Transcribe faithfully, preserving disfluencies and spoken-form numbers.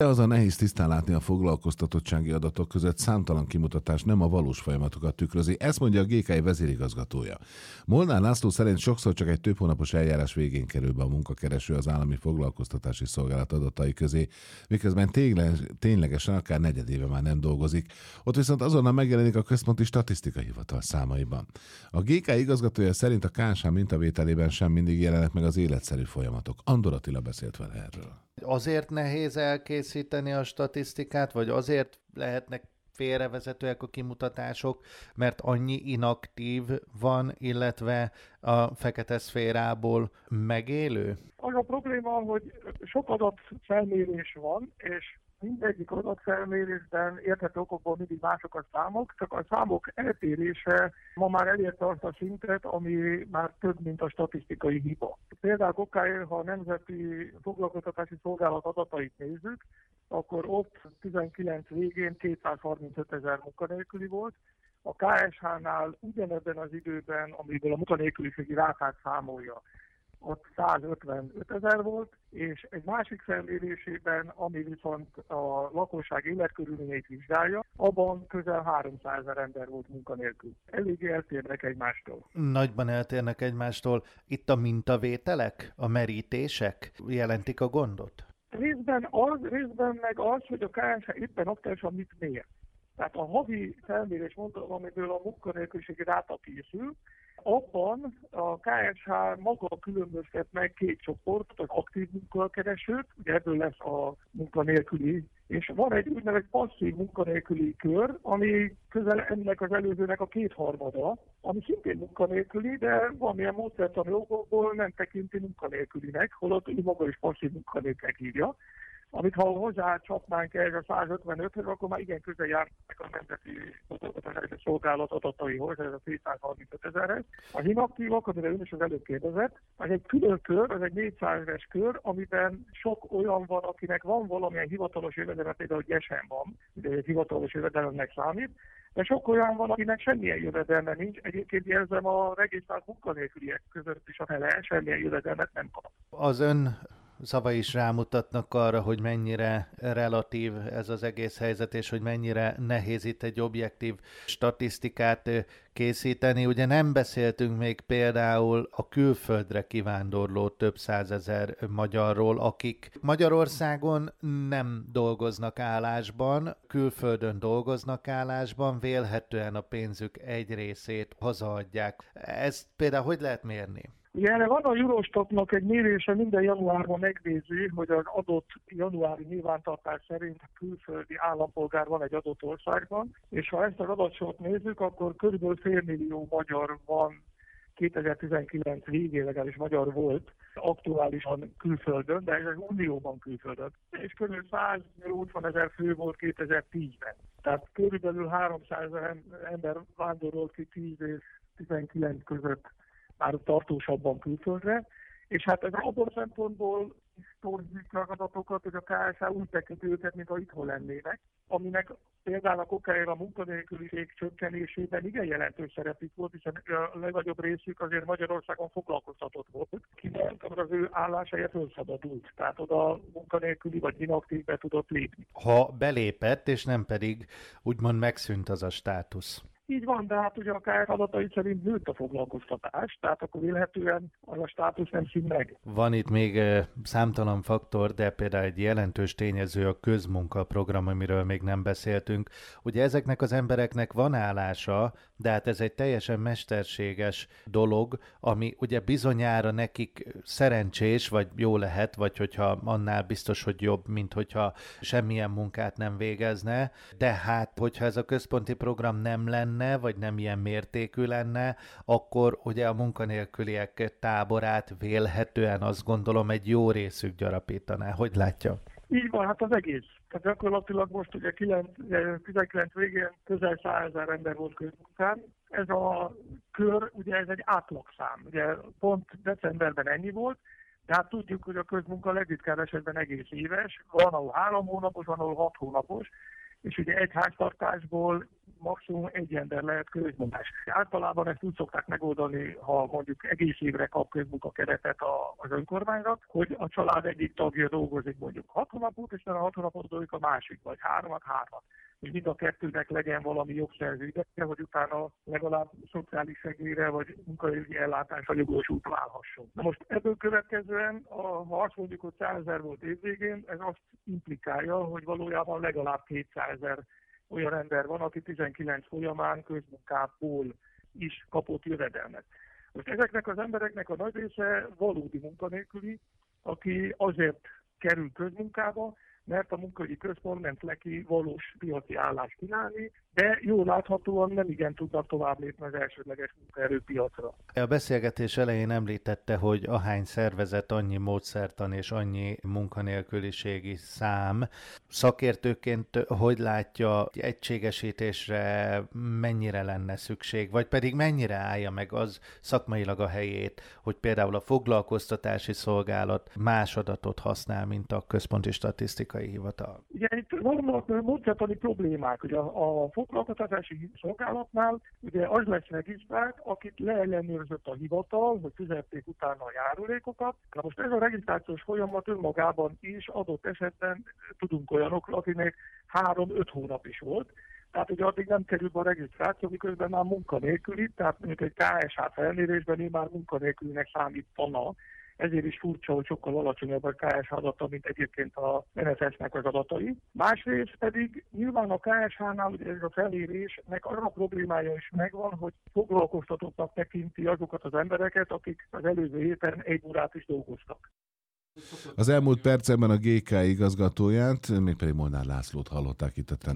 De az a nehéz tisztán látni a foglalkoztatottsági adatok között, számtalan kimutatás nem a valós folyamatokat tükrözi. Ezt mondja a gé ká i vezérigazgatója. Molnár László szerint sokszor csak egy több hónapos eljárás végén kerül be a munkakereső az állami foglalkoztatási szolgálat adatai közé, miközben ténylegesen akár negyedéve már nem dolgozik. Ott viszont azonnal megjelenik a Központi Statisztikai Hivatal számaiban. A gé ká i igazgatója szerint a ká es há mintavételében sem mindig jelennek meg az életszerű folyamatok. Andor Attila beszélt vele erről. Azért nehéz elkészíteni a statisztikát, vagy azért lehetnek félrevezetőek a kimutatások, mert annyi inaktív van, illetve a fekete szférából megélő? Az a probléma, hogy sok adatfelmérés van, és mindegyik adatfelmérésben érthető okokból mindig mások a számok, csak a számok eltérése ma már elérte azt a szintet, ami már több, mint a statisztikai hiba. Például okáért, ha a Nemzeti Foglalkoztatási Szolgálat adatait nézzük, akkor ott tizenkilenc végén kétszázharmincöt ezer munkanélküli volt, a ká es há-nál ugyanebben az időben, amiből a munkanélküliségi rátát számolja, ott százötvenöt ezer volt, és egy másik felmérésében, ami viszont a lakosság életkörülményeit vizsgálja, abban közel háromszázezer ember volt munkanélkül. Eléggé eltérnek egymástól. Nagyban eltérnek egymástól. Itt a mintavételek, a merítések jelentik a gondot? Részben az, részben meg az, hogy a ká es há éppen aktuálisan mit mér. Tehát a havi felmérés, mondom, amiből a munkanélküliségi ráta készül, abban a ká es há maga különböztet meg két csoportot, az aktív munkakeresőt, ugye ebből lesz a munkanélküli, és van egy úgynevezett passzív munkanélküli kör, ami közel ennek az előzőnek a kétharmada, ami szintén munkanélküli, de valamilyen módszertani okokból nem tekinti munkanélkülinek, holott ő maga is passzív munkanélkülinek írja. Amit ha hozzá csapnánk ehhez a százötvenöthöz, akkor már igen közel járnak a Nemzeti Foglalkoztatási Szolgálat adataihoz, ez a kétszázharmincöt ezerhez. Az inaktívak, amire ön is az előbb kérdezett, az egy külön kör, az egy négyszázezres kör, amiben sok olyan van, akinek van valamilyen hivatalos jövedelme, például hogy esen van, ugye egy hivatalos jövedelemnek számít, de sok olyan van, akinek semmilyen jövedelme nincs. Egyébként jelzem, a regisztrált munkanélküliek között is a fele semmilyen jövedelmet nem kap. Az ön szavai is rámutatnak arra, hogy mennyire relatív ez az egész helyzet, és hogy mennyire nehéz itt egy objektív statisztikát készíteni. Ugye nem beszéltünk még például a külföldre kivándorló több százezer magyarról, akik Magyarországon nem dolgoznak állásban, külföldön dolgoznak állásban, vélhetően a pénzük egy részét hazaadják. Ezt például hogy lehet mérni? Ugye erre van a Eurostatnak egy mérése, minden januárban megnézi, hogy az adott januári nyilvántartás szerint külföldi állampolgár van egy adott országban, és ha ezt az adatsort nézzük, akkor körülbelül félmillió magyar van, kétezer-tizenkilenc végén legalábbis magyar volt, aktuálisan külföldön, de ez az unióban külföldön. És körülbelül száznyolcvan ezer fő volt kétezer-tízben. Tehát körülbelül háromszázezer ember vándorolt ki tíz és tizenkilenc között már tartósabban külföldre, és hát ez abban a szempontból torzítja az adatokat, hogy a ká es há úgy tekinti őket, mintha itthon lennének, aminek például a kokáért a munkanélküliség csökkenésében igen jelentős szerepük volt, hiszen a legnagyobb részük azért Magyarországon foglalkoztatott volt, kinek az ő állásáért felszabadult, tehát oda munkanélküli vagy inaktívbe tudott lépni. Ha belépett, és nem pedig úgymond megszűnt az a státusz. Így van, de hát ugye a ká es há adatai szerint nőtt a foglalkoztatás, tehát akkor vélhetően az a státusz nem szűn meg. Van itt még e, számtalan faktor, de például egy jelentős tényező a közmunkaprogram, amiről még nem beszéltünk. Ugye ezeknek az embereknek van állása, de hát ez egy teljesen mesterséges dolog, ami ugye bizonyára nekik szerencsés, vagy jó lehet, vagy hogyha annál biztos, hogy jobb, mint hogyha semmilyen munkát nem végezne, de hát hogyha ez a központi program nem lenne, vagy nem ilyen mértékű lenne, akkor ugye a munkanélküliek táborát vélhetően azt gondolom egy jó részük gyarapítaná. Hogy látja? Így van, hát az egész. Tehát gyakorlatilag most ugye tizenkilenc végén közel százezer ember volt közmunkán. Ez a kör, ugye ez egy átlagszám. Ugye pont decemberben ennyi volt, de hát tudjuk, hogy a közmunka legritkább esetben egész éves. Van, ahol három hónapos, van, ahol hat hónapos, és ugye egy háztartásból maximum egy ember lehet közmunkás. Általában ezt úgy szokták megoldani, ha mondjuk egész évre kap közmunkakeretet az önkormányzat, hogy a család egyik tagja dolgozik mondjuk hat hónapot, és a hat hónapot dolgozik a másik, vagy háromat, hármat. És mind a kettőnek legyen valami jogszerződése, hogy utána legalább szociális segélyre vagy munkaügyi ellátásra jogosult válhasson. Na most ebből következően, ha azt mondjuk, hogy százezer volt évvégén, ez azt implikálja, hogy valójában legalább kétszázezer olyan ember van, aki tizenkilenc folyamán közmunkából is kapott jövedelmet. Most ezeknek az embereknek a nagy része valódi munkanélküli, aki azért kerül közmunkába, mert a munkaügyi központ ment neki valós piaci állást kínálni, de jól láthatóan nem igen tudnak tovább lépni az elsődleges munkaerőpiacra. A beszélgetés elején említette, hogy ahány szervezet, annyi módszertan és annyi munkanélküliségi szám. Szakértőként hogy látja, egységesítésre mennyire lenne szükség, vagy pedig mennyire állja meg az szakmailag a helyét, hogy például a foglalkoztatási szolgálat más adatot használ, mint a központi statisztikai hivatal? Ugye itt vannak módszertani problémák, hogy a, a foglalkoztatási szolgálatnál ugye az lesz regisztrált, akit leellenőrzött a hivatal, hogy fizették utána a járulékokat. Na most ez a regisztrációs folyamat önmagában is adott esetben tudunk olyanokról, akinek három-öt hónap is volt. Tehát ugye addig nem kerül be a regisztráció, miközben már munkanélküli, tehát mondjuk egy ká es há felmérésben ő már munkanélkülinek számítana. Ezért is furcsa, hogy sokkal alacsonyabb a ká es há adata, mint egyébként a en es es-nek az adatai. Másrészt pedig nyilván a ká es há-nál ugye ez a felérésnek az a problémája is megvan, hogy foglalkoztatottnak tekinti azokat az embereket, akik az előző héten egy órát is dolgoztak. Az elmúlt percekben a gé ká igazgatóját, mégpedig Molnár Lászlót hallották itt a